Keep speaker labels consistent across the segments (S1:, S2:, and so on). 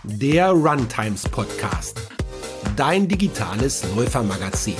S1: der Runtimes Podcast, dein digitales Läufermagazin.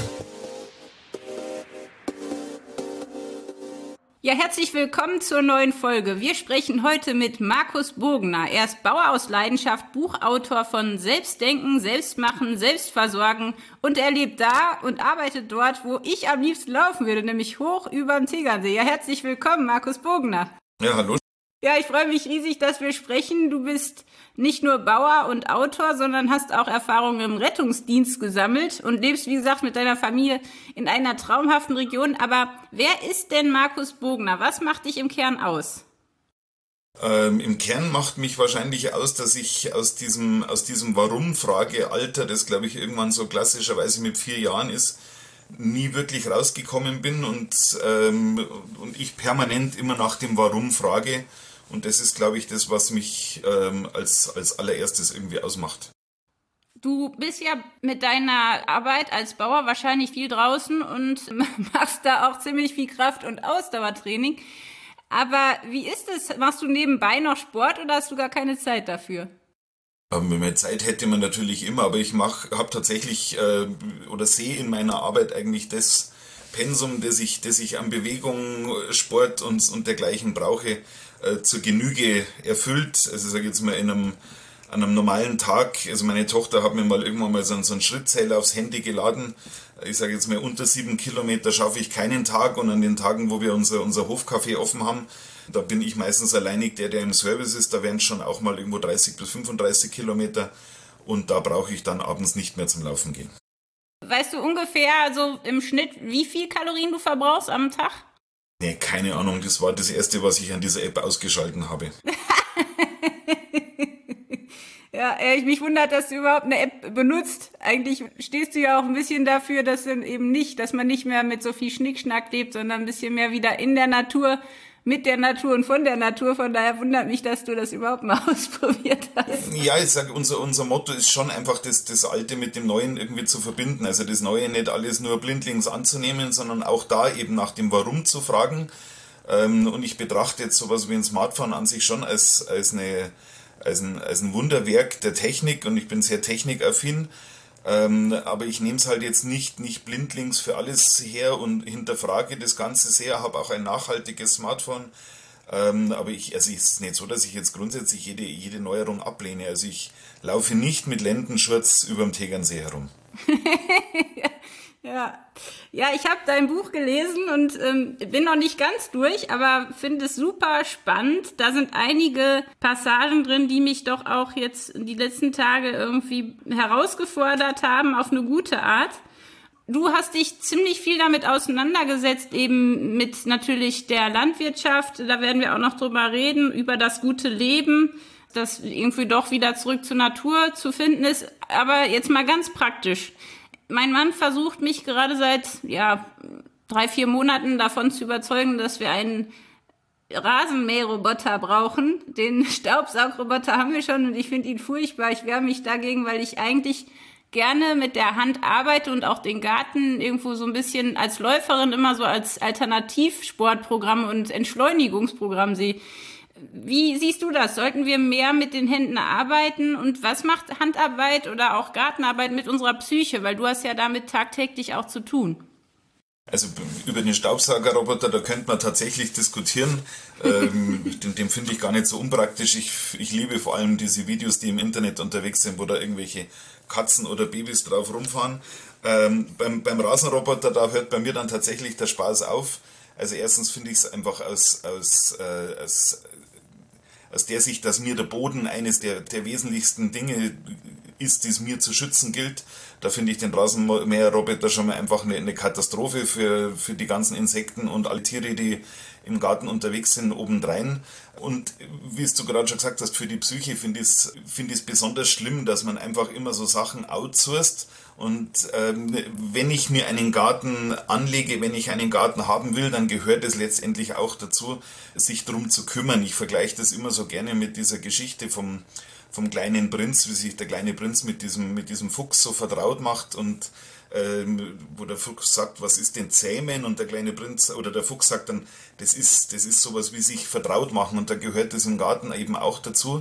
S2: Ja, herzlich willkommen zur neuen Folge. Wir sprechen heute mit Markus Bogner. Er ist Bauer aus Leidenschaft, Buchautor von Selbstdenken, Selbstmachen, Selbstversorgen und er lebt da und arbeitet dort, wo ich am liebsten laufen würde, nämlich hoch überm Tegernsee. Ja, herzlich willkommen, Markus Bogner.
S3: Ja, hallo.
S2: Ja, ich freue mich riesig, dass wir sprechen. Du bist nicht nur Bauer und Autor, sondern hast auch Erfahrungen im Rettungsdienst gesammelt und lebst, wie gesagt, mit deiner Familie in einer traumhaften Region. Aber wer ist denn Markus Bogner? Was macht dich im Kern aus?
S3: Im Kern macht mich wahrscheinlich aus, dass ich aus diesem Warum-Frage-Alter, das glaube ich irgendwann so klassischerweise mit 4 Jahren ist, nie wirklich rausgekommen bin und ich permanent immer nach dem Warum frage. Und das ist, glaube ich, das, was mich als allererstes irgendwie ausmacht.
S2: Du bist ja mit deiner Arbeit als Bauer wahrscheinlich viel draußen und machst da auch ziemlich viel Kraft- und Ausdauertraining. Aber wie ist es? Machst du nebenbei noch Sport oder hast du gar keine Zeit dafür?
S3: Mehr Zeit hätte man natürlich immer, aber ich habe tatsächlich oder sehe in meiner Arbeit eigentlich das Pensum, das ich an Bewegung, Sport und dergleichen brauche, zur Genüge erfüllt. Also ich sage jetzt mal an einem normalen Tag, also meine Tochter hat mir mal irgendwann mal so einen Schrittzähler aufs Handy geladen. Ich sage jetzt mal, unter 7 Kilometer schaffe ich keinen Tag und an den Tagen, wo wir unser Hofcafé offen haben, da bin ich meistens alleinig der im Service ist, da wären es schon auch mal irgendwo 30 bis 35 Kilometer und da brauche ich dann abends nicht mehr zum Laufen gehen.
S2: Weißt du ungefähr so im Schnitt, wie viel Kalorien du verbrauchst am Tag?
S3: Nee, keine Ahnung, das war das Erste, was ich an dieser App ausgeschalten habe.
S2: Ja, mich wundert, dass du überhaupt eine App benutzt. Eigentlich stehst du ja auch ein bisschen dafür, dass man nicht mehr mit so viel Schnickschnack lebt, sondern ein bisschen mehr wieder in der Natur, mit der Natur und von der Natur. Von daher wundert mich, dass du das überhaupt mal ausprobiert hast.
S3: Ja, ich sage, unser Motto ist schon einfach, das Alte mit dem Neuen irgendwie zu verbinden. Also das Neue nicht alles nur blindlings anzunehmen, sondern auch da eben nach dem Warum zu fragen. Und ich betrachte jetzt sowas wie ein Smartphone an sich schon als ein Wunderwerk der Technik und ich bin sehr technikaffin. Aber ich nehme es halt jetzt nicht blindlings für alles her und hinterfrage das Ganze sehr, habe auch ein nachhaltiges Smartphone. Aber es ist nicht so, dass ich jetzt grundsätzlich jede Neuerung ablehne. Also ich laufe nicht mit Lendenschurz überm Tegernsee herum.
S2: Ja, ich habe dein Buch gelesen und bin noch nicht ganz durch, aber finde es super spannend. Da sind einige Passagen drin, die mich doch auch jetzt die letzten Tage irgendwie herausgefordert haben auf eine gute Art. Du hast dich ziemlich viel damit auseinandergesetzt, eben mit natürlich der Landwirtschaft. Da werden wir auch noch drüber reden, über das gute Leben, das irgendwie doch wieder zurück zur Natur zu finden ist. Aber jetzt mal ganz praktisch. Mein Mann versucht mich gerade seit 3-4 Monaten davon zu überzeugen, dass wir einen Rasenmäherroboter brauchen. Den Staubsaugroboter haben wir schon und ich finde ihn furchtbar. Ich wehre mich dagegen, weil ich eigentlich gerne mit der Hand arbeite und auch den Garten irgendwo so ein bisschen als Läuferin immer so als Alternativsportprogramm und Entschleunigungsprogramm sehe. Wie siehst du das? Sollten wir mehr mit den Händen arbeiten? Und was macht Handarbeit oder auch Gartenarbeit mit unserer Psyche? Weil du hast ja damit tagtäglich auch zu tun.
S3: Also über den Staubsaugerroboter, da könnte man tatsächlich diskutieren. Den finde ich gar nicht so unpraktisch. Ich liebe vor allem diese Videos, die im Internet unterwegs sind, wo da irgendwelche Katzen oder Babys drauf rumfahren. Beim Rasenroboter, da hört bei mir dann tatsächlich der Spaß auf. Also erstens finde ich es einfach aus der Sicht, dass mir der Boden eines der wesentlichsten Dinge ist, die es mir zu schützen gilt. Da finde ich den Rasenmäherroboter schon mal einfach eine Katastrophe für die ganzen Insekten und alle Tiere, die im Garten unterwegs sind, obendrein. Und wie du gerade schon gesagt hast, für die Psyche finde ich es besonders schlimm, dass man einfach immer so Sachen outsourced. Und wenn ich mir einen Garten anlege, wenn ich einen Garten haben will, dann gehört es letztendlich auch dazu, sich darum zu kümmern. Ich vergleiche das immer so gerne mit dieser Geschichte vom kleinen Prinz, wie sich der kleine Prinz mit diesem Fuchs so vertraut macht und wo der Fuchs sagt, was ist denn Zähmen? Und der kleine Prinz oder der Fuchs sagt dann, das ist sowas wie sich vertraut machen und da gehört das im Garten eben auch dazu.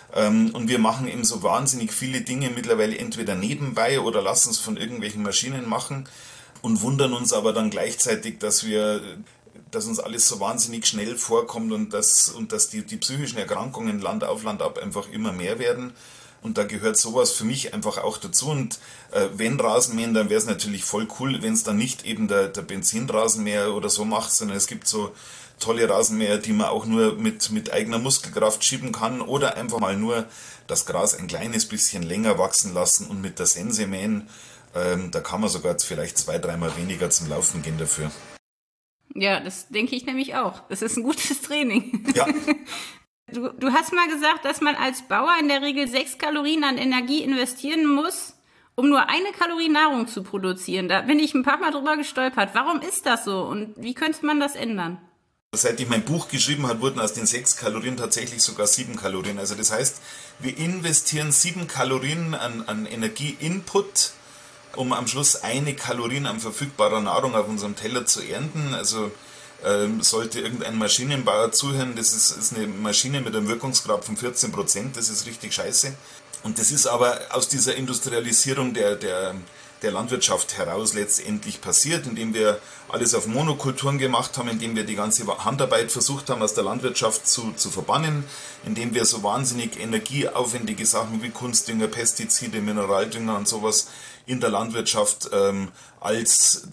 S3: Und wir machen eben so wahnsinnig viele Dinge mittlerweile entweder nebenbei oder lassen es von irgendwelchen Maschinen machen und wundern uns aber dann gleichzeitig, dass uns alles so wahnsinnig schnell vorkommt und dass die psychischen Erkrankungen Land auf Land ab einfach immer mehr werden. Und da gehört sowas für mich einfach auch dazu. Und wenn Rasenmähen, dann wäre es natürlich voll cool, wenn es dann nicht eben der Benzinrasenmäher oder so macht, sondern es gibt so tolle Rasenmäher, die man auch nur mit eigener Muskelkraft schieben kann oder einfach mal nur das Gras ein kleines bisschen länger wachsen lassen und mit der Sense mähen. Da kann man sogar vielleicht 2-3 Mal weniger zum Laufen gehen dafür.
S2: Ja, das denke ich nämlich auch. Das ist ein gutes Training.
S3: Ja.
S2: Du hast mal gesagt, dass man als Bauer in der Regel 6 Kalorien an Energie investieren muss, um nur 1 Kalorie Nahrung zu produzieren. Da bin ich ein paar Mal drüber gestolpert. Warum ist das so und wie könnte man das ändern?
S3: Seit ich mein Buch geschrieben habe, wurden aus den 6 Kalorien tatsächlich sogar 7 Kalorien. Also das heißt, wir investieren 7 Kalorien an Energie-Input, um am Schluss 1 Kalorien an verfügbarer Nahrung auf unserem Teller zu ernten. Also sollte irgendein Maschinenbauer zuhören, das ist eine Maschine mit einem Wirkungsgrad von 14%, das ist richtig scheiße. Und das ist aber aus dieser Industrialisierung der Landwirtschaft heraus letztendlich passiert, indem wir alles auf Monokulturen gemacht haben, indem wir die ganze Handarbeit versucht haben, aus der Landwirtschaft zu verbannen, indem wir so wahnsinnig energieaufwendige Sachen wie Kunstdünger, Pestizide, Mineraldünger und sowas in der Landwirtschaft als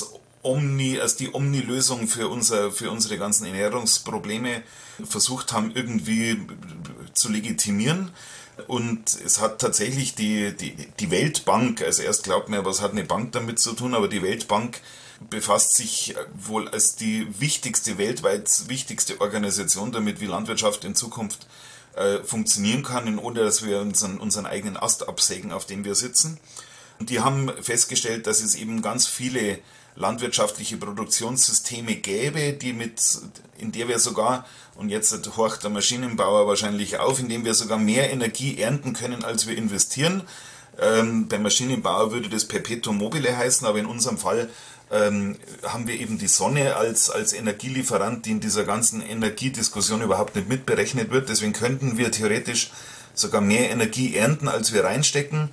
S3: die Omni-Lösung für unsere ganzen Ernährungsprobleme versucht haben, irgendwie zu legitimieren. Und es hat tatsächlich die Weltbank, also erst glaubt man, was hat eine Bank damit zu tun, aber die Weltbank befasst sich wohl als die weltweit wichtigste Organisation damit, wie Landwirtschaft in Zukunft funktionieren kann, ohne dass wir unseren eigenen Ast absägen, auf dem wir sitzen. Und die haben festgestellt, dass es eben ganz viele landwirtschaftliche Produktionssysteme gäbe, in der wir sogar, und jetzt horcht der Maschinenbauer wahrscheinlich auf, indem wir sogar mehr Energie ernten können, als wir investieren. Beim Maschinenbauer würde das Perpetuum mobile heißen, aber in unserem Fall haben wir eben die Sonne als Energielieferant, die in dieser ganzen Energiediskussion überhaupt nicht mitberechnet wird. Deswegen könnten wir theoretisch sogar mehr Energie ernten, als wir reinstecken.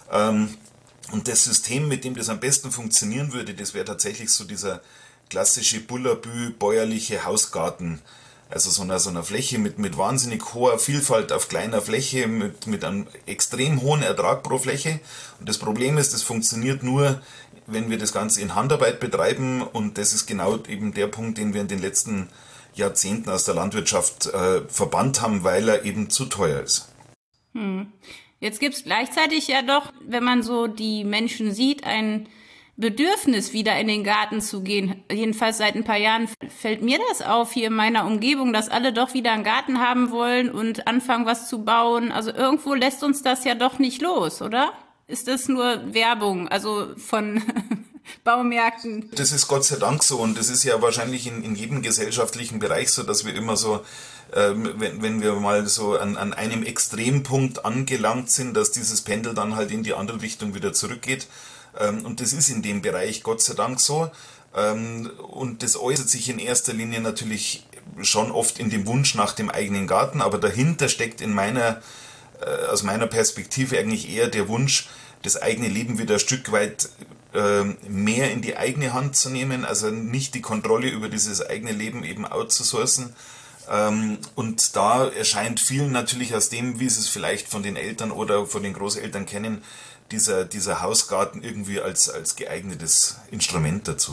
S3: Und das System, mit dem das am besten funktionieren würde, das wäre tatsächlich so dieser klassische Bullabü bäuerliche Hausgarten. Also so einer Fläche mit wahnsinnig hoher Vielfalt auf kleiner Fläche, mit einem extrem hohen Ertrag pro Fläche. Und das Problem ist, das funktioniert nur, wenn wir das Ganze in Handarbeit betreiben. Und das ist genau eben der Punkt, den wir in den letzten Jahrzehnten aus der Landwirtschaft verbannt haben, weil er eben zu teuer ist.
S2: Jetzt gibt es gleichzeitig ja doch, wenn man so die Menschen sieht, ein Bedürfnis, wieder in den Garten zu gehen. Jedenfalls seit ein paar Jahren fällt mir das auf hier in meiner Umgebung, dass alle doch wieder einen Garten haben wollen und anfangen, was zu bauen. Also irgendwo lässt uns das ja doch nicht los, oder? Ist das nur Werbung, also von Baumärkten?
S3: Das ist Gott sei Dank so und das ist ja wahrscheinlich in jedem gesellschaftlichen Bereich so, dass wir immer so, wenn wir mal so an einem Extrempunkt angelangt sind, dass dieses Pendel dann halt in die andere Richtung wieder zurückgeht. Und das ist in dem Bereich Gott sei Dank so. Und das äußert sich in erster Linie natürlich schon oft in dem Wunsch nach dem eigenen Garten, aber dahinter steckt aus meiner Perspektive eigentlich eher der Wunsch, das eigene Leben wieder ein Stück weit mehr in die eigene Hand zu nehmen, also nicht die Kontrolle über dieses eigene Leben eben outzusourcen. Und da erscheint vielen natürlich aus dem, wie sie es vielleicht von den Eltern oder von den Großeltern kennen, dieser Hausgarten irgendwie als geeignetes Instrument dazu.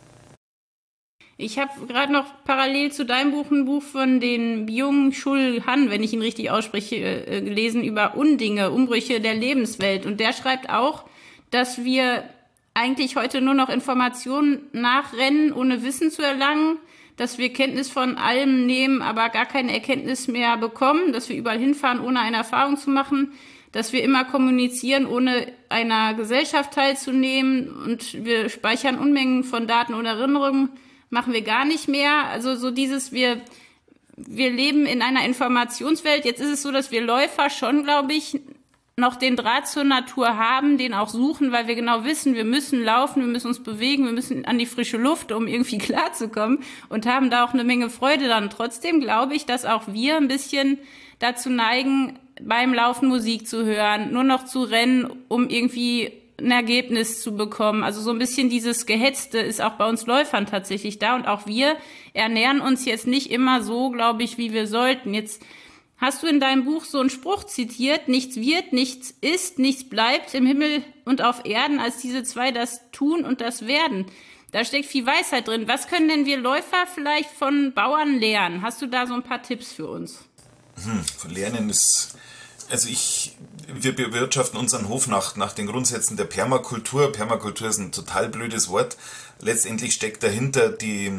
S2: Ich habe gerade noch parallel zu deinem Buch ein Buch von den Byung-Chul Han, wenn ich ihn richtig ausspreche, gelesen über Undinge, Umbrüche der Lebenswelt. Und der schreibt auch, dass wir eigentlich heute nur noch Informationen nachrennen, ohne Wissen zu erlangen, dass wir Kenntnis von allem nehmen, aber gar keine Erkenntnis mehr bekommen, dass wir überall hinfahren, ohne eine Erfahrung zu machen, dass wir immer kommunizieren, ohne einer Gesellschaft teilzunehmen und wir speichern Unmengen von Daten und Erinnerungen, machen wir gar nicht mehr. Also so dieses, wir leben in einer Informationswelt. Jetzt ist es so, dass wir Läufer schon, glaube ich, noch den Draht zur Natur haben, den auch suchen, weil wir genau wissen, wir müssen laufen, wir müssen uns bewegen, wir müssen an die frische Luft, um irgendwie klarzukommen und haben da auch eine Menge Freude dann. Trotzdem glaube ich, dass auch wir ein bisschen dazu neigen, beim Laufen Musik zu hören, nur noch zu rennen, um irgendwie ein Ergebnis zu bekommen. Also so ein bisschen dieses Gehetzte ist auch bei uns Läufern tatsächlich da. Und auch wir ernähren uns jetzt nicht immer so, glaube ich, wie wir sollten. Jetzt hast du in deinem Buch so einen Spruch zitiert: Nichts wird, nichts ist, nichts bleibt im Himmel und auf Erden, als diese zwei das Tun und das Werden. Da steckt viel Weisheit drin. Was können denn wir Läufer vielleicht von Bauern lernen? Hast du da so ein paar Tipps für uns?
S3: Lernen ist... Also wir bewirtschaften unseren Hof nach den Grundsätzen der Permakultur. Permakultur ist ein total blödes Wort. Letztendlich steckt dahinter, die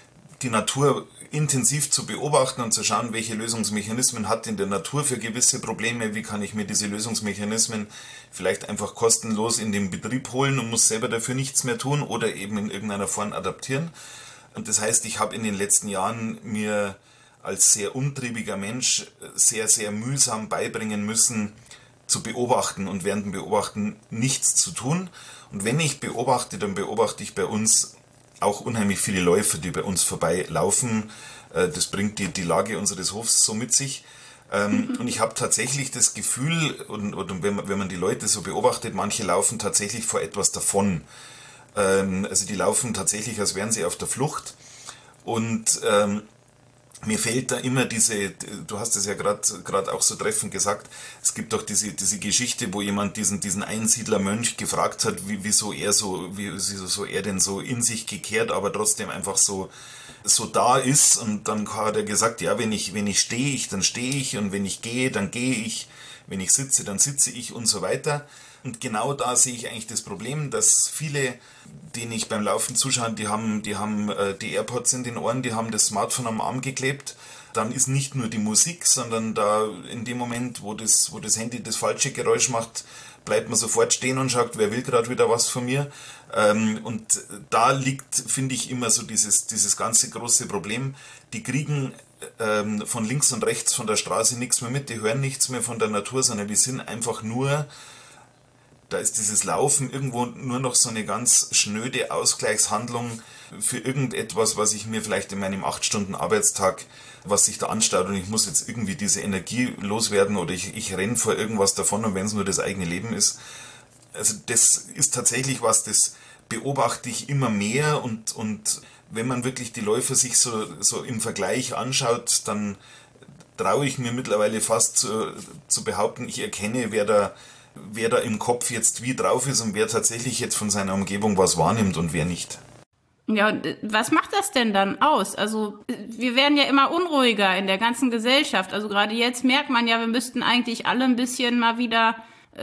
S3: Natur intensiv zu beobachten und zu schauen, welche Lösungsmechanismen hat in der Natur für gewisse Probleme, wie kann ich mir diese Lösungsmechanismen vielleicht einfach kostenlos in den Betrieb holen und muss selber dafür nichts mehr tun oder eben in irgendeiner Form adaptieren. Und das heißt, ich habe in den letzten Jahren mir als sehr umtriebiger Mensch sehr, sehr mühsam beibringen müssen, zu beobachten und während dem Beobachten nichts zu tun. Und wenn ich beobachte, dann beobachte ich bei uns auch unheimlich viele Läufer, die bei uns vorbeilaufen. Das bringt die Lage unseres Hofs so mit sich. Und ich habe tatsächlich das Gefühl, und wenn man die Leute so beobachtet, manche laufen tatsächlich vor etwas davon. Also die laufen tatsächlich, als wären sie auf der Flucht. Und mir fällt da immer du hast es ja gerade auch so treffend gesagt, es gibt doch diese Geschichte, wo jemand diesen Einsiedlermönch gefragt hat, wieso er denn so in sich gekehrt, aber trotzdem einfach so da ist. Und dann hat er gesagt, ja, wenn ich stehe, dann stehe ich, und wenn ich gehe, dann gehe ich, wenn ich sitze, dann sitze ich und so weiter. Und genau da sehe ich eigentlich das Problem, dass viele, denen ich beim Laufen zuschaue, die haben die AirPods in den Ohren, die haben das Smartphone am Arm geklebt. Dann ist nicht nur die Musik, sondern da in dem Moment, wo das Handy das falsche Geräusch macht, bleibt man sofort stehen und schaut, wer will gerade wieder was von mir. Und da liegt, finde ich, immer so dieses ganze große Problem. Die kriegen von links und rechts von der Straße nichts mehr mit, die hören nichts mehr von der Natur, sondern die sind einfach nur... Da ist dieses Laufen irgendwo nur noch so eine ganz schnöde Ausgleichshandlung für irgendetwas, was ich mir vielleicht in meinem 8-Stunden-Arbeitstag, was sich da anstaut, und ich muss jetzt irgendwie diese Energie loswerden oder ich renne vor irgendwas davon, und wenn es nur das eigene Leben ist. Also das ist tatsächlich was, das beobachte ich immer mehr, und wenn man wirklich die Läufer sich so im Vergleich anschaut, dann traue ich mir mittlerweile fast zu behaupten, ich erkenne, wer da im Kopf jetzt wie drauf ist und wer tatsächlich jetzt von seiner Umgebung was wahrnimmt und wer nicht.
S2: Ja, und was macht das denn dann aus? Also wir werden ja immer unruhiger in der ganzen Gesellschaft. Also gerade jetzt merkt man ja, wir müssten eigentlich alle ein bisschen mal wieder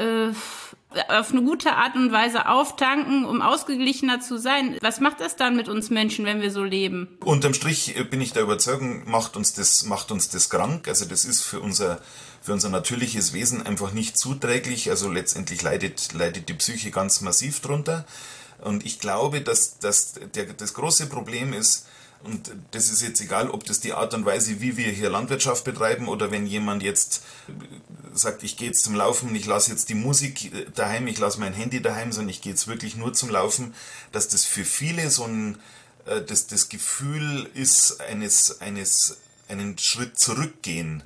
S2: auf eine gute Art und Weise auftanken, um ausgeglichener zu sein. Was macht das dann mit uns Menschen, wenn wir so leben?
S3: Unterm Strich bin ich der Überzeugung, macht uns das krank. Also das ist für unser natürliches Wesen einfach nicht zuträglich. Also letztendlich leidet die Psyche ganz massiv drunter. Und ich glaube, dass das große Problem ist, und das ist jetzt egal, ob das die Art und Weise, wie wir hier Landwirtschaft betreiben, oder wenn jemand jetzt sagt, ich gehe jetzt zum Laufen, ich lasse jetzt die Musik daheim, ich lasse mein Handy daheim, sondern ich gehe jetzt wirklich nur zum Laufen, dass das für viele so das Gefühl ist einen Schritt zurückgehen.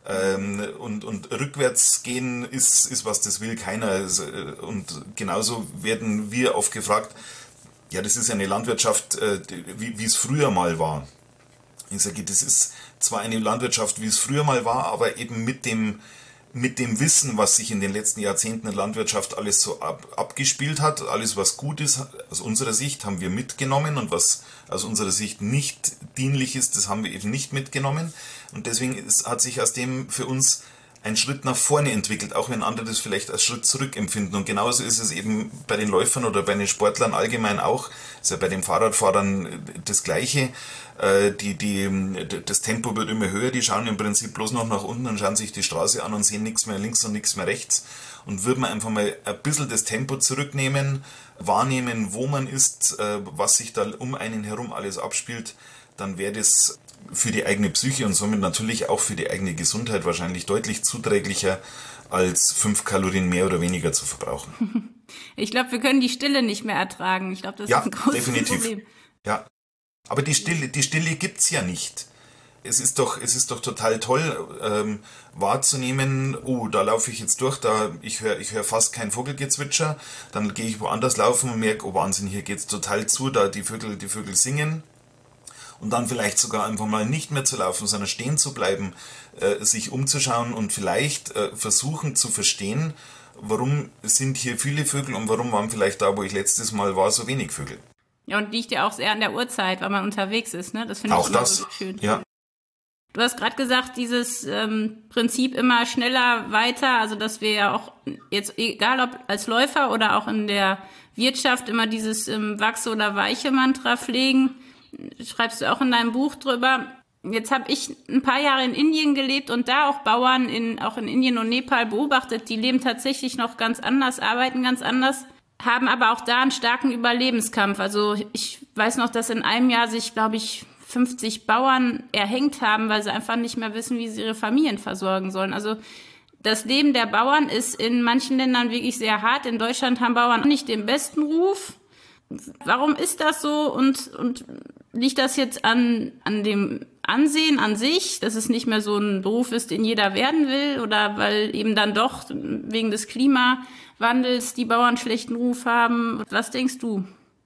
S3: Und rückwärts gehen ist was, das will keiner. Und genauso werden wir oft gefragt, ja, das ist eine Landwirtschaft, wie es früher mal war. Ich sage, das ist zwar eine Landwirtschaft, wie es früher mal war, aber eben mit dem Wissen, was sich in den letzten Jahrzehnten in der Landwirtschaft alles so abgespielt hat, alles was gut ist, aus unserer Sicht haben wir mitgenommen, und was aus unserer Sicht nicht dienlich ist, das haben wir eben nicht mitgenommen. Und deswegen hat sich aus dem für uns ein Schritt nach vorne entwickelt, auch wenn andere das vielleicht als Schritt zurück empfinden. Und genauso ist es eben bei den Läufern oder bei den Sportlern allgemein auch. Ist ja bei den Fahrradfahrern das Gleiche. Das Tempo wird immer höher, die schauen im Prinzip bloß noch nach unten und schauen sich die Straße an und sehen nichts mehr links und nichts mehr rechts. Und würde man einfach mal ein bisschen das Tempo zurücknehmen, wahrnehmen, wo man ist, was sich da um einen herum alles abspielt, dann wäre das für die eigene Psyche und somit natürlich auch für die eigene Gesundheit wahrscheinlich deutlich zuträglicher, als 5 Kalorien mehr oder weniger zu verbrauchen.
S2: Ich glaube, wir können die Stille nicht mehr ertragen. Ich glaube, das ist ein großes
S3: definitiv.
S2: Problem.
S3: Ja, aber die Stille gibt's ja nicht. es ist doch total toll, wahrzunehmen, oh, da laufe ich jetzt durch, ich höre fast kein Vogelgezwitscher, dann gehe ich woanders laufen und merke, oh Wahnsinn, hier geht's total zu, da die Vögel singen. Und dann vielleicht sogar einfach mal nicht mehr zu laufen, sondern stehen zu bleiben, sich umzuschauen und vielleicht versuchen zu verstehen, warum sind hier viele Vögel und warum waren vielleicht da, wo ich letztes Mal war, so wenig Vögel.
S2: Ja, und liegt ja auch sehr an der Uhrzeit, weil man unterwegs ist, ne? Das finde ich immer so schön. Ja. Du hast gerade gesagt, dieses Prinzip immer schneller weiter, also dass wir ja auch jetzt, egal ob als Läufer oder auch in der Wirtschaft, immer dieses Wachse oder weiche Mantra pflegen. Schreibst du auch in deinem Buch drüber. Jetzt habe ich ein paar Jahre in Indien gelebt und da auch Bauern auch in Indien und Nepal beobachtet. Die leben tatsächlich noch ganz anders, arbeiten ganz anders, haben aber auch da einen starken Überlebenskampf. Also ich weiß noch, dass in einem Jahr sich, glaube ich, 50 Bauern erhängt haben, weil sie einfach nicht mehr wissen, wie sie ihre Familien versorgen sollen. Also das Leben der Bauern ist in manchen Ländern wirklich sehr hart. In Deutschland haben Bauern auch nicht den besten Ruf. Warum ist das so und liegt das jetzt an dem Ansehen an sich, dass es nicht mehr so ein Beruf ist, den jeder werden will, oder weil eben dann doch wegen des Klimawandels die Bauern schlechten Ruf haben? Was denkst du?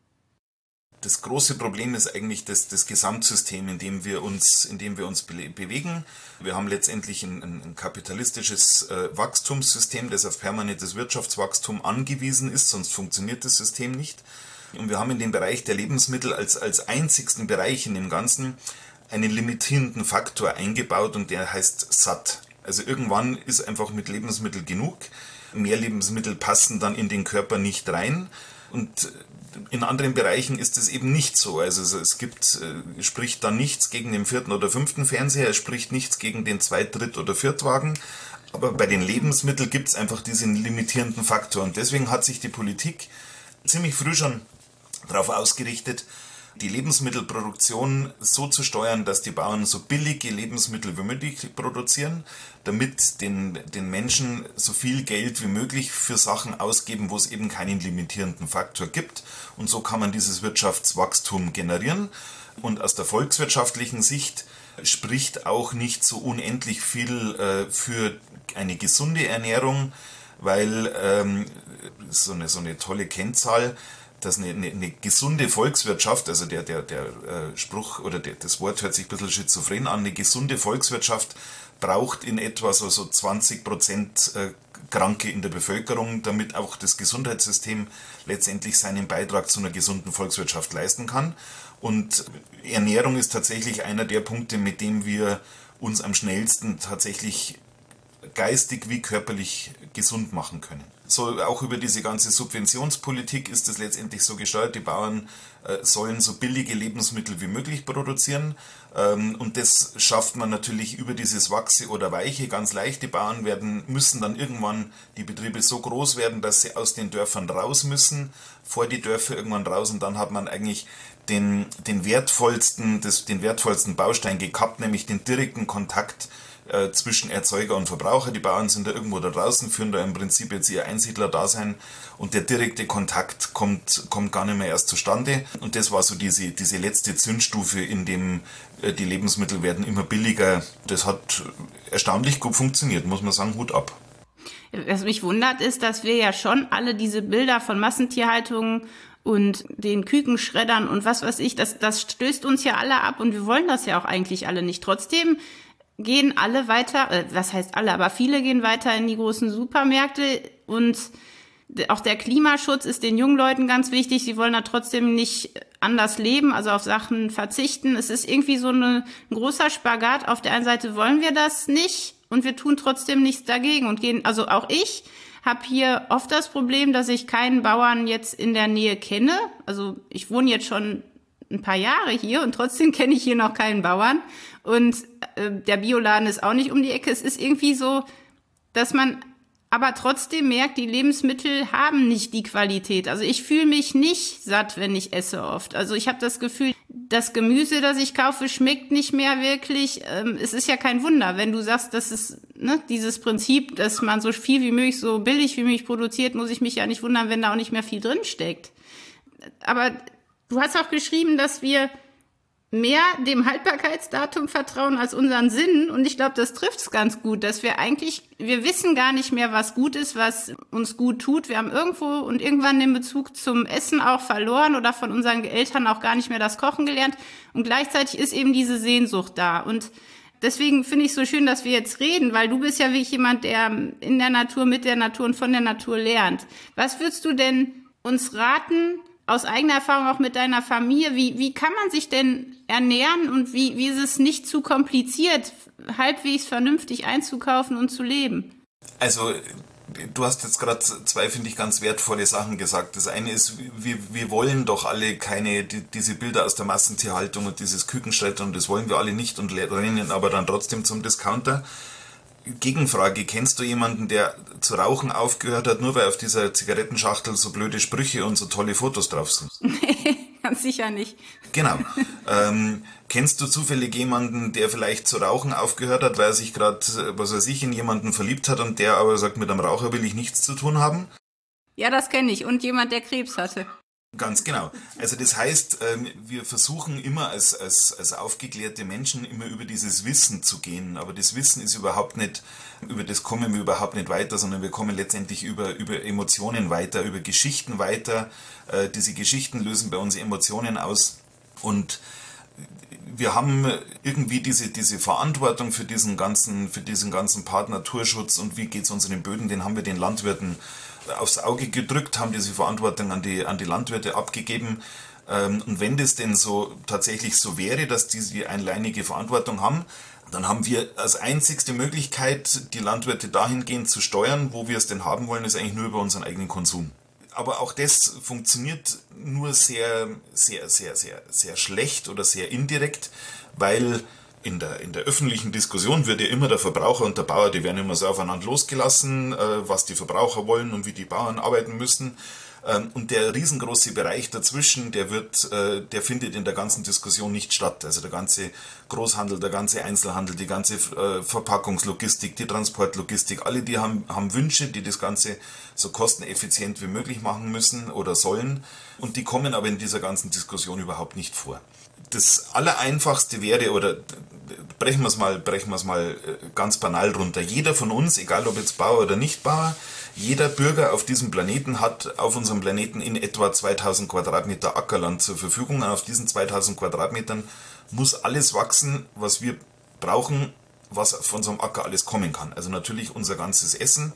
S3: Das große Problem ist eigentlich das Gesamtsystem, in dem wir uns bewegen. Wir haben letztendlich ein kapitalistisches Wachstumssystem, das auf permanentes Wirtschaftswachstum angewiesen ist, sonst funktioniert das System nicht. Und wir haben in dem Bereich der Lebensmittel als einzigsten Bereich in dem Ganzen einen limitierenden Faktor eingebaut und der heißt satt. Also irgendwann ist einfach mit Lebensmitteln genug. Mehr Lebensmittel passen dann in den Körper nicht rein. Und in anderen Bereichen ist es eben nicht so. Also es spricht dann nichts gegen den 4. oder 5. Fernseher, es spricht nichts gegen den 2., 3. oder 4. Wagen. Aber bei den Lebensmitteln gibt es einfach diesen limitierenden Faktor. Und deswegen hat sich die Politik ziemlich früh schon darauf ausgerichtet, die Lebensmittelproduktion so zu steuern, dass die Bauern so billige Lebensmittel wie möglich produzieren, damit den Menschen so viel Geld wie möglich für Sachen ausgeben, wo es eben keinen limitierenden Faktor gibt. Und so kann man dieses Wirtschaftswachstum generieren. Und aus der volkswirtschaftlichen Sicht spricht auch nicht so unendlich viel für eine gesunde Ernährung, weil so eine tolle Kennzahl, dass eine gesunde Volkswirtschaft, also der Spruch oder das Wort hört sich ein bisschen schizophren an, eine gesunde Volkswirtschaft braucht in etwa so 20% Kranke in der Bevölkerung, damit auch das Gesundheitssystem letztendlich seinen Beitrag zu einer gesunden Volkswirtschaft leisten kann. Und Ernährung ist tatsächlich einer der Punkte, mit dem wir uns am schnellsten tatsächlich geistig wie körperlich gesund machen können. So auch über diese ganze Subventionspolitik ist es letztendlich so gesteuert, die Bauern sollen so billige Lebensmittel wie möglich produzieren und das schafft man natürlich über dieses Wachse oder Weiche ganz leicht. Die Bauern müssen dann irgendwann, die Betriebe so groß werden, dass sie aus den Dörfern raus müssen, vor die Dörfer irgendwann raus und dann hat man eigentlich den wertvollsten Baustein gekappt, nämlich den direkten Kontakt zwischen Erzeuger und Verbraucher. Die Bauern sind da irgendwo da draußen, führen da im Prinzip jetzt ihr Einsiedler-Dasein und der direkte Kontakt kommt gar nicht mehr erst zustande. Und das war so diese letzte Zündstufe, in dem die Lebensmittel werden immer billiger. Das hat erstaunlich gut funktioniert, muss man sagen, Hut ab.
S2: Was mich wundert ist, dass wir ja schon alle diese Bilder von Massentierhaltung und den Kükenschreddern und was weiß ich, das stößt uns ja alle ab und wir wollen das ja auch eigentlich alle nicht. Trotzdem gehen alle weiter, was heißt alle, aber viele gehen weiter in die großen Supermärkte und auch der Klimaschutz ist den jungen Leuten ganz wichtig. Sie wollen da trotzdem nicht anders leben, also auf Sachen verzichten. Es ist irgendwie so ein großer Spagat. Auf der einen Seite wollen wir das nicht und wir tun trotzdem nichts dagegen und gehen, also auch ich habe hier oft das Problem, dass ich keinen Bauern jetzt in der Nähe kenne. Also ich wohne jetzt schon ein paar Jahre hier und trotzdem kenne ich hier noch keinen Bauern. Und der Bioladen ist auch nicht um die Ecke. Es ist irgendwie so, dass man aber trotzdem merkt, die Lebensmittel haben nicht die Qualität. Also ich fühle mich nicht satt, wenn ich esse oft. Also ich habe das Gefühl, das Gemüse, das ich kaufe, schmeckt nicht mehr wirklich. Es ist ja kein Wunder, wenn du sagst, das ist dieses Prinzip, dass man so viel wie möglich, so billig wie möglich produziert, muss ich mich ja nicht wundern, wenn da auch nicht mehr viel drin steckt. Aber du hast auch geschrieben, dass wir mehr dem Haltbarkeitsdatum vertrauen als unseren Sinnen. Und ich glaube, das trifft es ganz gut, dass wir wissen gar nicht mehr, was gut ist, was uns gut tut. Wir haben irgendwann den Bezug zum Essen auch verloren oder von unseren Eltern auch gar nicht mehr das Kochen gelernt. Und gleichzeitig ist eben diese Sehnsucht da. Und deswegen finde ich es so schön, dass wir jetzt reden, weil du bist ja wirklich jemand, der in der Natur, mit der Natur und von der Natur lernt. Was würdest du denn uns raten, aus eigener Erfahrung auch mit deiner Familie, wie kann man sich denn ernähren und wie ist es nicht zu kompliziert, halbwegs vernünftig einzukaufen und zu leben?
S3: Also du hast jetzt gerade zwei, finde ich, ganz wertvolle Sachen gesagt. Das eine ist, wir wollen doch alle diese Bilder aus der Massentierhaltung und dieses Kükenschreddern, und das wollen wir alle nicht und rennen aber dann trotzdem zum Discounter. Gegenfrage, kennst du jemanden, der zu rauchen aufgehört hat, nur weil auf dieser Zigarettenschachtel so blöde Sprüche und so tolle Fotos drauf sind?
S2: Nee, ganz sicher nicht.
S3: Genau. Kennst du zufällig jemanden, der vielleicht zu rauchen aufgehört hat, weil er sich gerade, was weiß ich, in jemanden verliebt hat und der aber sagt, mit einem Raucher will ich nichts zu tun haben?
S2: Ja, das kenne ich. Und jemand, der Krebs hatte. Ganz
S3: genau. Also das heißt, wir versuchen immer als aufgeklärte Menschen immer über dieses Wissen zu gehen, aber das Wissen ist überhaupt nicht, über das kommen wir überhaupt nicht weiter, sondern wir kommen letztendlich über Emotionen weiter, über Geschichten weiter. Diese Geschichten lösen bei uns Emotionen aus und wir haben irgendwie diese Verantwortung für diesen ganzen Part Naturschutz und wie geht es unseren Böden, den haben wir den Landwirten aufs Auge gedrückt, haben diese Verantwortung an die Landwirte abgegeben. Und wenn das denn so tatsächlich so wäre, dass die alleinige Verantwortung haben, dann haben wir als einzigste Möglichkeit, die Landwirte dahingehend zu steuern, wo wir es denn haben wollen, ist eigentlich nur über unseren eigenen Konsum. Aber auch das funktioniert nur sehr, sehr, sehr, sehr, sehr schlecht oder sehr indirekt, weil in der öffentlichen Diskussion wird ja immer der Verbraucher und der Bauer, die werden immer so aufeinander losgelassen, was die Verbraucher wollen und wie die Bauern arbeiten müssen. Und der riesengroße Bereich dazwischen, der findet in der ganzen Diskussion nicht statt. Also der ganze Großhandel, der ganze Einzelhandel, die ganze Verpackungslogistik, die Transportlogistik, alle die haben Wünsche, die das Ganze so kosteneffizient wie möglich machen müssen oder sollen. Und die kommen aber in dieser ganzen Diskussion überhaupt nicht vor. Das Allereinfachste wäre, oder brechen wir es mal ganz banal runter. Jeder von uns, egal ob jetzt Bauer oder nicht Bauer, jeder Bürger auf diesem Planeten hat auf unserem Planeten in etwa 2000 Quadratmeter Ackerland zur Verfügung. Und auf diesen 2000 Quadratmetern muss alles wachsen, was wir brauchen, was auf unserem Acker alles kommen kann. Also natürlich unser ganzes Essen.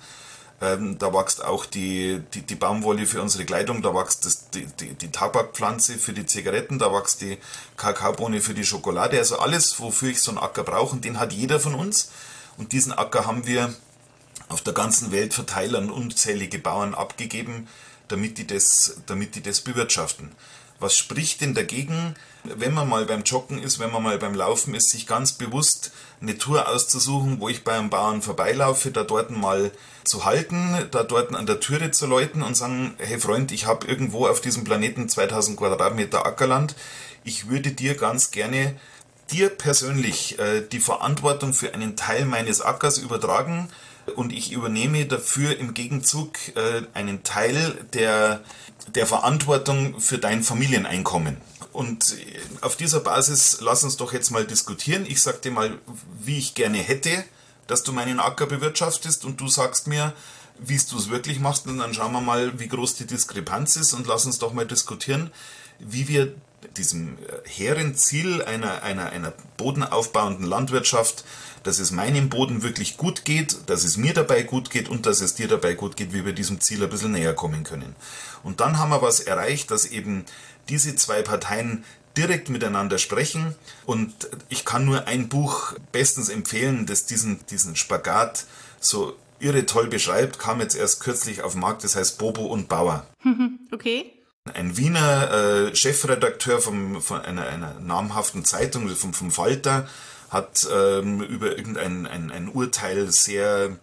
S3: Da wächst auch die Baumwolle für unsere Kleidung, da wächst die Tabakpflanze für die Zigaretten, da wächst die Kakaobohne für die Schokolade. Also alles, wofür ich so einen Acker brauche, den hat jeder von uns. Und diesen Acker haben wir auf der ganzen Welt verteilt an unzählige Bauern abgegeben, damit die das bewirtschaften. Was spricht denn dagegen, wenn man mal beim Joggen ist, wenn man mal beim Laufen ist, sich ganz bewusst eine Tour auszusuchen, wo ich bei einem Bauern vorbeilaufe, da dort mal zu halten, da dort an der Türe zu läuten und sagen, hey Freund, ich habe irgendwo auf diesem Planeten 2000 Quadratmeter Ackerland, ich würde dir ganz gerne, dir persönlich die Verantwortung für einen Teil meines Ackers übertragen und ich übernehme dafür im Gegenzug einen Teil der Verantwortung für dein Familieneinkommen. Und auf dieser Basis lass uns doch jetzt mal diskutieren. Ich sag dir mal, wie ich gerne hätte, dass du meinen Acker bewirtschaftest und du sagst mir, wie du es wirklich machst und dann schauen wir mal, wie groß die Diskrepanz ist und lass uns doch mal diskutieren, wie wir diesem hehren Ziel einer bodenaufbauenden Landwirtschaft, dass es meinem Boden wirklich gut geht, dass es mir dabei gut geht und dass es dir dabei gut geht, wie wir diesem Ziel ein bisschen näher kommen können. Und dann haben wir was erreicht, dass eben diese zwei Parteien direkt miteinander sprechen und ich kann nur ein Buch bestens empfehlen, das diesen Spagat so irre toll beschreibt, kam jetzt erst kürzlich auf den Markt, das heißt Bobo und Bauer.
S2: Okay.
S3: Ein Wiener Chefredakteur von einer namhaften Zeitung, vom Falter, hat über irgendein Urteil sehr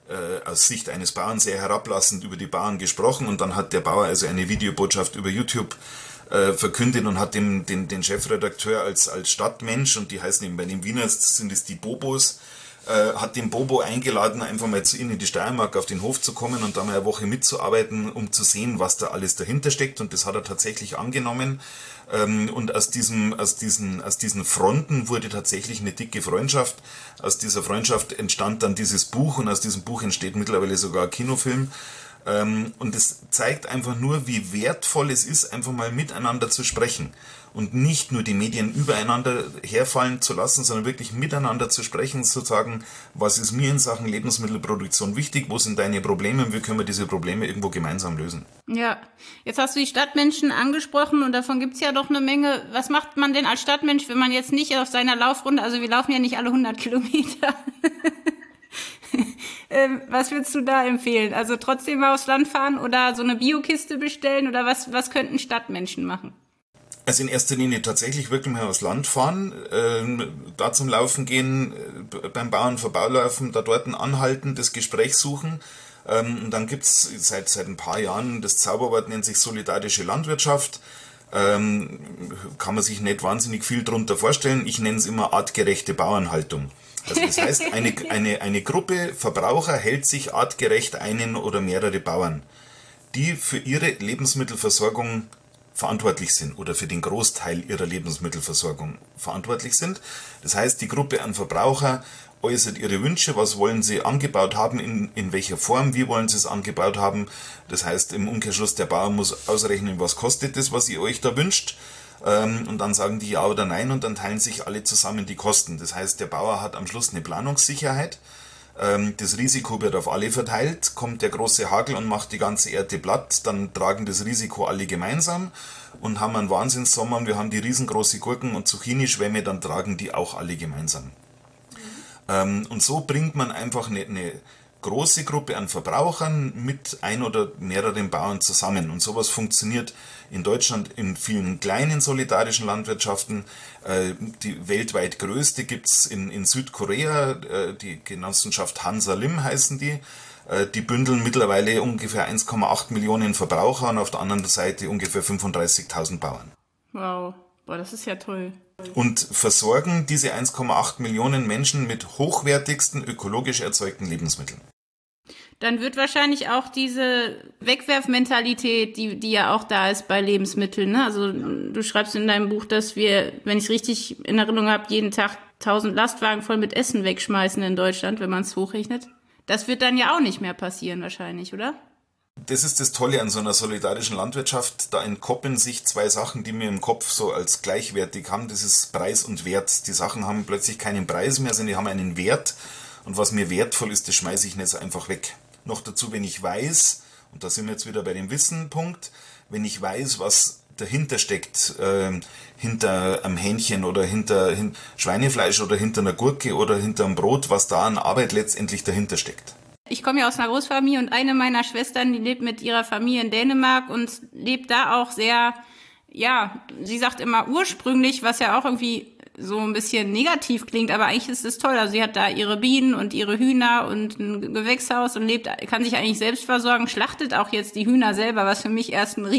S3: aus Sicht eines Bauern sehr herablassend über die Bauern gesprochen und dann hat der Bauer also eine Videobotschaft über YouTube verkündet und hat den Chefredakteur als Stadtmensch, und die heißen eben bei den Wieners, sind es die Bobos, hat den Bobo eingeladen, einfach mal zu ihnen in die Steiermark auf den Hof zu kommen und da mal eine Woche mitzuarbeiten, um zu sehen, was da alles dahinter steckt. Und das hat er tatsächlich angenommen. Und aus diesen Fronten wurde tatsächlich eine dicke Freundschaft. Aus dieser Freundschaft entstand dann dieses Buch und aus diesem Buch entsteht mittlerweile sogar ein Kinofilm. Und es zeigt einfach nur, wie wertvoll es ist, einfach mal miteinander zu sprechen. Und nicht nur die Medien übereinander herfallen zu lassen, sondern wirklich miteinander zu sprechen, zu sagen, was ist mir in Sachen Lebensmittelproduktion wichtig, wo sind deine Probleme und wie können wir diese Probleme irgendwo gemeinsam lösen.
S2: Ja, jetzt hast du die Stadtmenschen angesprochen und davon gibt's ja doch eine Menge. Was macht man denn als Stadtmensch, wenn man jetzt nicht auf seiner Laufrunde, also wir laufen ja nicht alle 100 Kilometer, was würdest du da empfehlen? Also trotzdem mal aufs Land fahren oder so eine Biokiste bestellen oder was könnten Stadtmenschen machen?
S3: Also in erster Linie tatsächlich wirklich mal aufs Land fahren, da zum Laufen gehen, beim Bauern vorbeilaufen, da dort anhalten, das Gespräch suchen. Und dann gibt's seit ein paar Jahren, das Zauberwort nennt sich solidarische Landwirtschaft. Kann man sich nicht wahnsinnig viel drunter vorstellen. Ich nenne es immer artgerechte Bauernhaltung. Also das heißt, eine Gruppe Verbraucher hält sich artgerecht einen oder mehrere Bauern, die für ihre Lebensmittelversorgung verantwortlich sind oder für den Großteil ihrer Lebensmittelversorgung verantwortlich sind. Das heißt, die Gruppe an Verbraucher äußert ihre Wünsche, was wollen sie angebaut haben, in welcher Form, wie wollen sie es angebaut haben. Das heißt, im Umkehrschluss, der Bauer muss ausrechnen, was kostet das, was ihr euch da wünscht. Und dann sagen die ja oder nein und dann teilen sich alle zusammen die Kosten. Das heißt, der Bauer hat am Schluss eine Planungssicherheit. Das Risiko wird auf alle verteilt, kommt der große Hagel und macht die ganze Erde platt, dann tragen das Risiko alle gemeinsam und haben einen Wahnsinnssommer und wir haben die riesengroße Gurken- und Zucchini-Schwämme, dann tragen die auch alle gemeinsam. Und so bringt man einfach eine große Gruppe an Verbrauchern mit ein oder mehreren Bauern zusammen. Und sowas funktioniert in Deutschland in vielen kleinen solidarischen Landwirtschaften. Die weltweit größte gibt's in Südkorea, die Genossenschaft Hansa Lim heißen die. Die bündeln mittlerweile ungefähr 1,8 Millionen Verbraucher und auf der anderen Seite ungefähr 35.000 Bauern.
S2: Wow, boah, das ist ja toll.
S3: Und versorgen diese 1,8 Millionen Menschen mit hochwertigsten ökologisch erzeugten Lebensmitteln.
S2: Dann wird wahrscheinlich auch diese Wegwerfmentalität, die ja auch da ist bei Lebensmitteln, ne? Also du schreibst in deinem Buch, dass wir, wenn ich es richtig in Erinnerung habe, jeden Tag 1000 Lastwagen voll mit Essen wegschmeißen in Deutschland, wenn man es hochrechnet. Das wird dann ja auch nicht mehr passieren wahrscheinlich, oder?
S3: Das ist das Tolle an so einer solidarischen Landwirtschaft. Da entkoppeln sich zwei Sachen, die mir im Kopf so als gleichwertig haben. Das ist Preis und Wert. Die Sachen haben plötzlich keinen Preis mehr, sondern die haben einen Wert. Und was mir wertvoll ist, das schmeiße ich nicht so einfach weg. Noch dazu, wenn ich weiß, und da sind wir jetzt wieder bei dem Wissenpunkt, wenn ich weiß, was dahinter steckt, hinter einem Hähnchen oder hinter Schweinefleisch oder hinter einer Gurke oder hinter einem Brot, was da an Arbeit letztendlich dahinter steckt.
S2: Ich komme ja aus einer Großfamilie und eine meiner Schwestern, die lebt mit ihrer Familie in Dänemark und lebt da auch sehr, ja, sie sagt immer ursprünglich, was ja auch irgendwie so ein bisschen negativ klingt, aber eigentlich ist es toll. Also sie hat da ihre Bienen und ihre Hühner und ein Gewächshaus und kann sich eigentlich selbst versorgen, schlachtet auch jetzt die Hühner selber, was für mich erst ein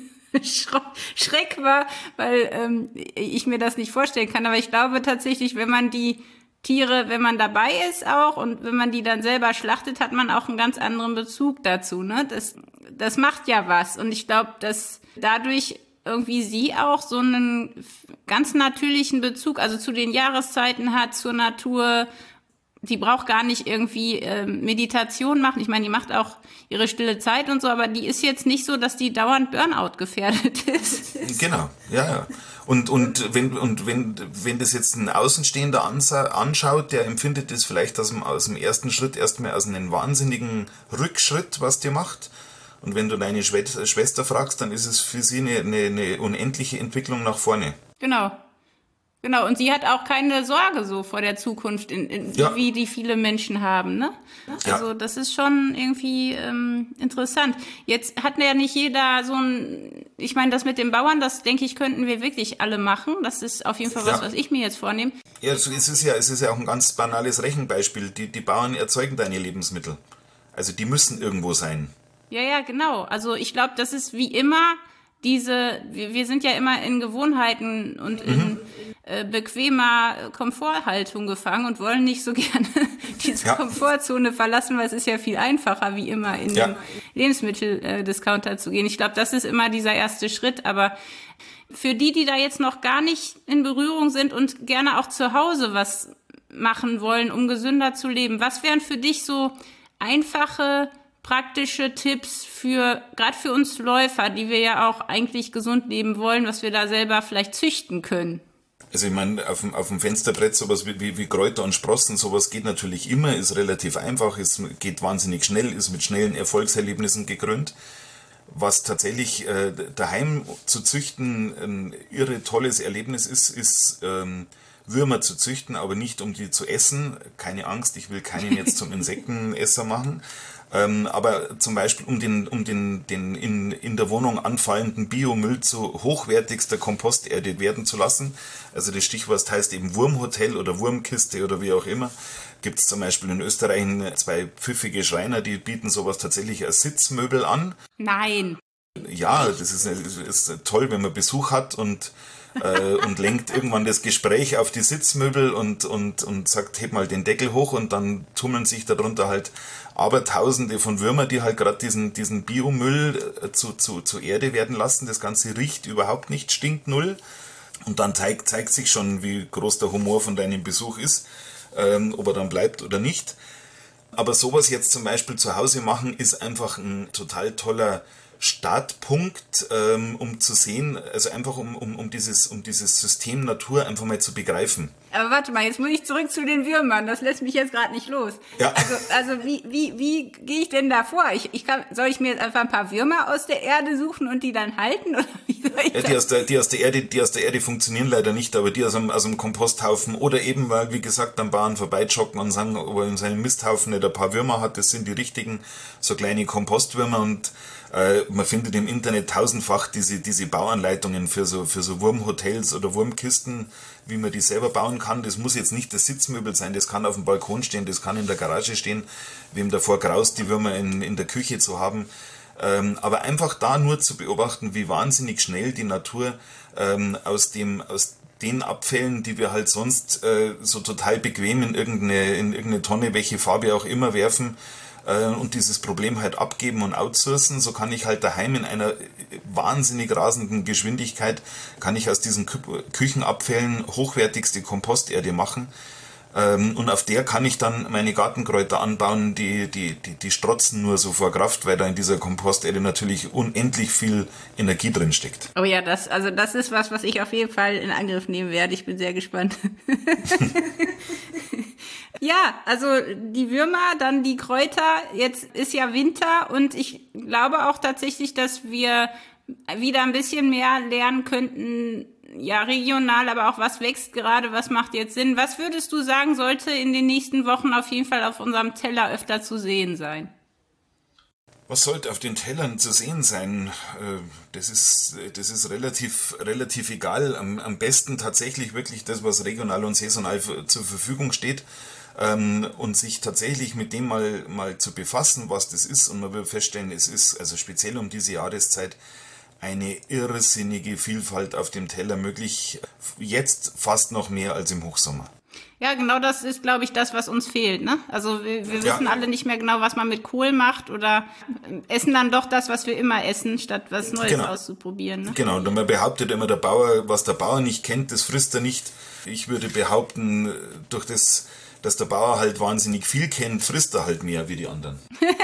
S2: Schreck war, weil ich mir das nicht vorstellen kann. Aber ich glaube tatsächlich, wenn man die Tiere, wenn man dabei ist auch und wenn man die dann selber schlachtet, hat man auch einen ganz anderen Bezug dazu, ne? Das macht ja was und ich glaube, dass dadurch irgendwie sie auch so einen ganz natürlichen Bezug, also zu den Jahreszeiten hat, zur Natur. Die braucht gar nicht irgendwie Meditation machen. Ich meine, die macht auch ihre stille Zeit und so, aber die ist jetzt nicht so, dass die dauernd Burnout gefährdet ist.
S3: Genau, ja. Und wenn das jetzt ein Außenstehender anschaut, der empfindet das vielleicht aus dem ersten Schritt erstmal als einen wahnsinnigen Rückschritt, was die macht. Und wenn du deine Schwester fragst, dann ist es für sie eine unendliche Entwicklung nach vorne.
S2: Genau. Und sie hat auch keine Sorge so vor der Zukunft, wie die viele Menschen haben, ne? Also ja. Das ist schon irgendwie interessant. Jetzt hat ja nicht jeder so ich meine, das mit den Bauern, das denke ich, könnten wir wirklich alle machen. Das ist auf jeden Fall was ich mir jetzt vornehme. Ja,
S3: es ist ja auch ein ganz banales Rechenbeispiel. Die Bauern erzeugen deine Lebensmittel. Also die müssen irgendwo sein.
S2: Ja, genau. Also ich glaube, das ist wie immer wir sind ja immer in Gewohnheiten und bequemer Komforthaltung gefangen und wollen nicht so gerne diese Komfortzone verlassen, weil es ist ja viel einfacher, wie immer in den Lebensmitteldiscounter zu gehen. Ich glaube, das ist immer dieser erste Schritt, aber für die da jetzt noch gar nicht in Berührung sind und gerne auch zu Hause was machen wollen, um gesünder zu leben, was wären für dich so einfache, praktische Tipps gerade für uns Läufer, die wir ja auch eigentlich gesund leben wollen, was wir da selber vielleicht züchten können?
S3: Also ich meine, auf dem Fensterbrett sowas wie Kräuter und Sprossen, sowas geht natürlich immer, ist relativ einfach, es geht wahnsinnig schnell, ist mit schnellen Erfolgserlebnissen gekrönt. Was tatsächlich daheim zu züchten ein irre tolles Erlebnis ist Würmer zu züchten, aber nicht um die zu essen. Keine Angst, ich will keinen jetzt zum Insektenesser machen. Aber zum Beispiel um den in der Wohnung anfallenden Biomüll zu hochwertigster Komposterde werden zu lassen. Also das Stichwort heißt eben Wurmhotel oder Wurmkiste oder wie auch immer. Gibt es zum Beispiel in Österreich 2 pfiffige Schreiner, die bieten sowas tatsächlich als Sitzmöbel an.
S2: Nein.
S3: Ja, das ist toll, wenn man Besuch hat und lenkt irgendwann das Gespräch auf die Sitzmöbel und sagt, heb mal den Deckel hoch, und dann tummeln sich darunter halt Abertausende von Würmer, die halt gerade diesen Biomüll zu Erde werden lassen. Das Ganze riecht überhaupt nicht, stinkt null. Und dann zeigt sich schon, wie groß der Humor von deinem Besuch ist, ob er dann bleibt oder nicht. Aber sowas jetzt zum Beispiel zu Hause machen, ist einfach ein total toller Startpunkt, um zu sehen, also einfach um dieses System Natur einfach mal zu begreifen.
S2: Aber warte mal, jetzt muss ich zurück zu den Würmern, das lässt mich jetzt gerade nicht los.
S3: Ja.
S2: Also wie gehe ich denn da vor? Soll ich mir jetzt einfach ein paar Würmer aus der Erde suchen und die dann halten? Oder wie soll ich
S3: die aus der Erde funktionieren leider nicht, aber die aus dem Komposthaufen oder eben, weil, wie gesagt, am Bauern vorbeijoggen und sagen, ob er in seinem Misthaufen nicht ein paar Würmer hat, das sind die richtigen, so kleine Kompostwürmer, und man findet im Internet tausendfach diese Bauanleitungen für so Wurmhotels oder Wurmkisten, wie man die selber bauen kann. Das muss jetzt nicht das Sitzmöbel sein, das kann auf dem Balkon stehen, das kann in der Garage stehen, wem davor graust, die Würmer in der Küche zu haben. Aber einfach da nur zu beobachten, wie wahnsinnig schnell die Natur aus den Abfällen, die wir halt sonst so total bequem in irgendeine Tonne, welche Farbe auch immer werfen, und dieses Problem halt abgeben und outsourcen, so kann ich halt daheim in einer wahnsinnig rasenden Geschwindigkeit, kann ich aus diesen Küchenabfällen hochwertigste Komposterde machen, und auf der kann ich dann meine Gartenkräuter anbauen, die strotzen nur so vor Kraft, weil da in dieser Komposterde natürlich unendlich viel Energie drin steckt.
S2: Oh ja, das ist was ich auf jeden Fall in Angriff nehmen werde, ich bin sehr gespannt. Ja, also die Würmer, dann die Kräuter, jetzt ist ja Winter und ich glaube auch tatsächlich, dass wir wieder ein bisschen mehr lernen könnten, ja regional, aber auch was wächst gerade, was macht jetzt Sinn. Was würdest du sagen, sollte in den nächsten Wochen auf jeden Fall auf unserem Teller öfter zu sehen sein?
S3: Was sollte auf den Tellern zu sehen sein? Das ist relativ egal. Am besten tatsächlich wirklich das, was regional und saisonal zur Verfügung steht. Und sich tatsächlich mit dem mal zu befassen, was das ist, und man wird feststellen, es ist also speziell um diese Jahreszeit eine irrsinnige Vielfalt auf dem Teller möglich, jetzt fast noch mehr als im Hochsommer.
S2: Ja, genau, das ist, glaube ich, das, was uns fehlt, ne? Also wir wissen alle nicht mehr genau, was man mit Kohl macht, oder essen dann doch das, was wir immer essen, statt was Neues auszuprobieren. Ne?
S3: Genau, und man behauptet immer, der Bauer, was der Bauer nicht kennt, das frisst er nicht. Ich würde behaupten, durch das, dass der Bauer halt wahnsinnig viel kennt, frisst er halt mehr wie die anderen.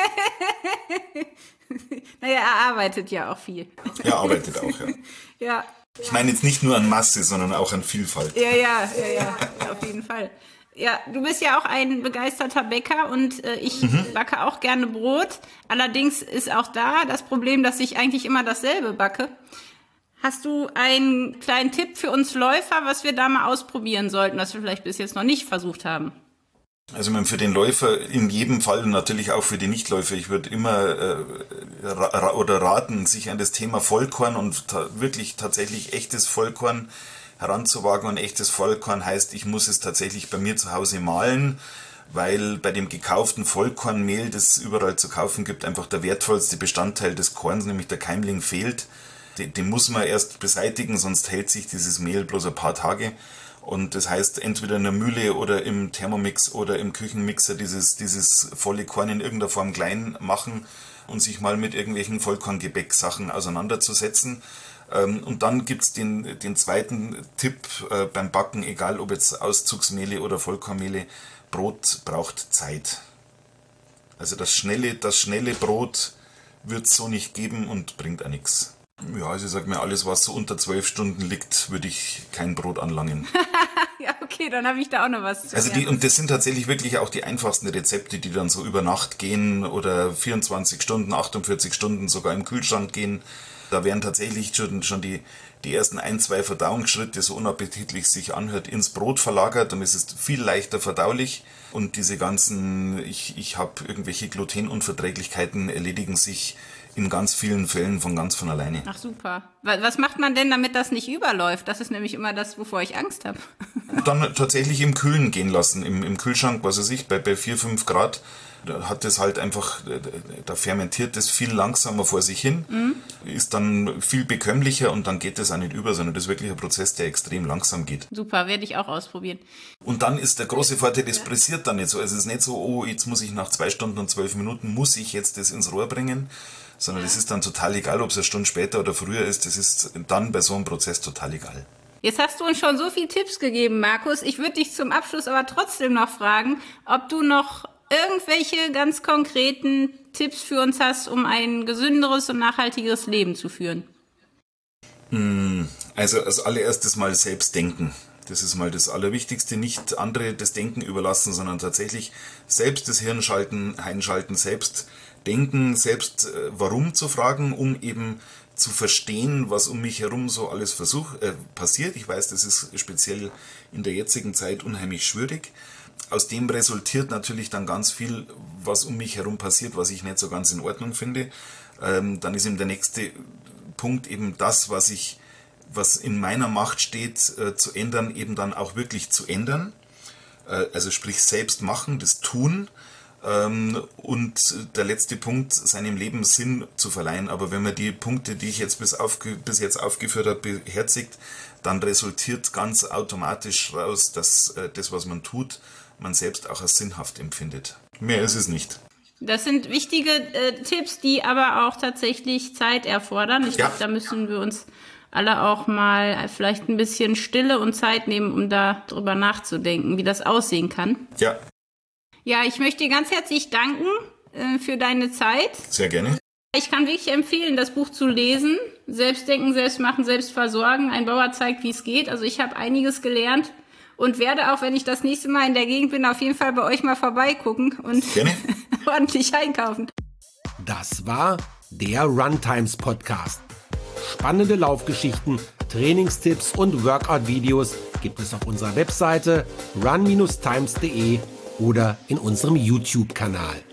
S2: Naja, er arbeitet ja auch viel.
S3: Er arbeitet auch, ja.
S2: Ja.
S3: Ich meine jetzt nicht nur an Masse, sondern auch an Vielfalt.
S2: Ja, auf jeden Fall. Ja, du bist ja auch ein begeisterter Bäcker und ich backe auch gerne Brot. Allerdings ist auch da das Problem, dass ich eigentlich immer dasselbe backe. Hast du einen kleinen Tipp für uns Läufer, was wir da mal ausprobieren sollten, was wir vielleicht bis jetzt noch nicht versucht haben?
S3: Also für den Läufer in jedem Fall und natürlich auch für die Nichtläufer. Ich würde immer raten, sich an das Thema Vollkorn und wirklich tatsächlich echtes Vollkorn heranzuwagen. Und echtes Vollkorn heißt, ich muss es tatsächlich bei mir zu Hause mahlen, weil bei dem gekauften Vollkornmehl, das es überall zu kaufen gibt, einfach der wertvollste Bestandteil des Korns, nämlich der Keimling, fehlt. Den muss man erst beseitigen, sonst hält sich dieses Mehl bloß ein paar Tage. Und das heißt, entweder in der Mühle oder im Thermomix oder im Küchenmixer dieses volle Korn in irgendeiner Form klein machen und sich mal mit irgendwelchen Vollkorngebäck-Sachen auseinanderzusetzen. Und dann gibt's den zweiten Tipp beim Backen, egal ob jetzt Auszugsmehle oder Vollkornmehle, Brot braucht Zeit. Also das schnelle Brot wird es so nicht geben und bringt auch nichts. Ja, also ich sag mir, alles was so unter 12 Stunden liegt, würde ich kein Brot anlangen.
S2: Ja, okay, dann habe ich da auch noch was zu
S3: sagen. Und das sind tatsächlich wirklich auch die einfachsten Rezepte, die dann so über Nacht gehen oder 24 Stunden, 48 Stunden sogar im Kühlschrank gehen. Da werden tatsächlich schon die ersten 1-2 Verdauungsschritte, so unappetitlich sich anhört, ins Brot verlagert, dann ist es viel leichter verdaulich und diese ganzen, ich habe irgendwelche Glutenunverträglichkeiten, erledigen sich in ganz vielen Fällen von alleine.
S2: Ach super. Was macht man denn, damit das nicht überläuft? Das ist nämlich immer das, wovor ich Angst habe.
S3: Dann tatsächlich im Kühlen gehen lassen, im Kühlschrank, was weiß ich, bei 4-5 Grad. Da hat es halt einfach, da fermentiert es viel langsamer vor sich hin, ist dann viel bekömmlicher und dann geht es auch nicht über, sondern das ist wirklich ein Prozess, der extrem langsam geht.
S2: Super, werde ich auch ausprobieren.
S3: Und dann ist der große Vorteil, das pressiert dann nicht so. Also es ist nicht so, oh, jetzt muss ich nach 2 Stunden und 12 Minuten, muss ich jetzt das ins Rohr bringen, sondern es ist dann total egal, ob es eine Stunde später oder früher ist, das ist dann bei so einem Prozess total egal.
S2: Jetzt hast du uns schon so viele Tipps gegeben, Markus. Ich würde dich zum Abschluss aber trotzdem noch fragen, ob du noch irgendwelche ganz konkreten Tipps für uns hast, um ein gesünderes und nachhaltigeres Leben zu führen?
S3: Also als allererstes mal selbst denken. Das ist mal das Allerwichtigste. Nicht andere das Denken überlassen, sondern tatsächlich selbst das Hirn einschalten, selbst denken, selbst warum zu fragen, um eben zu verstehen, was um mich herum so alles passiert. Ich weiß, das ist speziell in der jetzigen Zeit unheimlich schwierig. Aus dem resultiert natürlich dann ganz viel, was um mich herum passiert, was ich nicht so ganz in Ordnung finde. Dann ist eben der nächste Punkt eben das, was in meiner Macht steht, zu ändern, eben dann auch wirklich zu ändern. Also sprich selbst machen, das tun. Und der letzte Punkt, seinem Leben Sinn zu verleihen. Aber wenn man die Punkte, die ich jetzt bis jetzt aufgeführt habe, beherzigt, dann resultiert ganz automatisch raus, dass das, was man tut, man selbst auch als sinnhaft empfindet. Mehr ist es nicht.
S2: Das sind wichtige Tipps, die aber auch tatsächlich Zeit erfordern. Ich glaube, da müssen wir uns alle auch mal vielleicht ein bisschen Stille und Zeit nehmen, um da drüber nachzudenken, wie das aussehen kann.
S3: Ja.
S2: Ja, ich möchte dir ganz herzlich danken für deine Zeit.
S3: Sehr gerne.
S2: Ich kann wirklich empfehlen, das Buch zu lesen. Selbstdenken, Selbstmachen, Selbstversorgen. Ein Bauer zeigt, wie es geht. Also ich habe einiges gelernt und werde auch, wenn ich das nächste Mal in der Gegend bin, auf jeden Fall bei euch mal vorbeigucken und ordentlich einkaufen.
S1: Das war der Runtimes Podcast. Spannende Laufgeschichten, Trainingstipps und Workout-Videos gibt es auf unserer Webseite run-times.de oder in unserem YouTube-Kanal.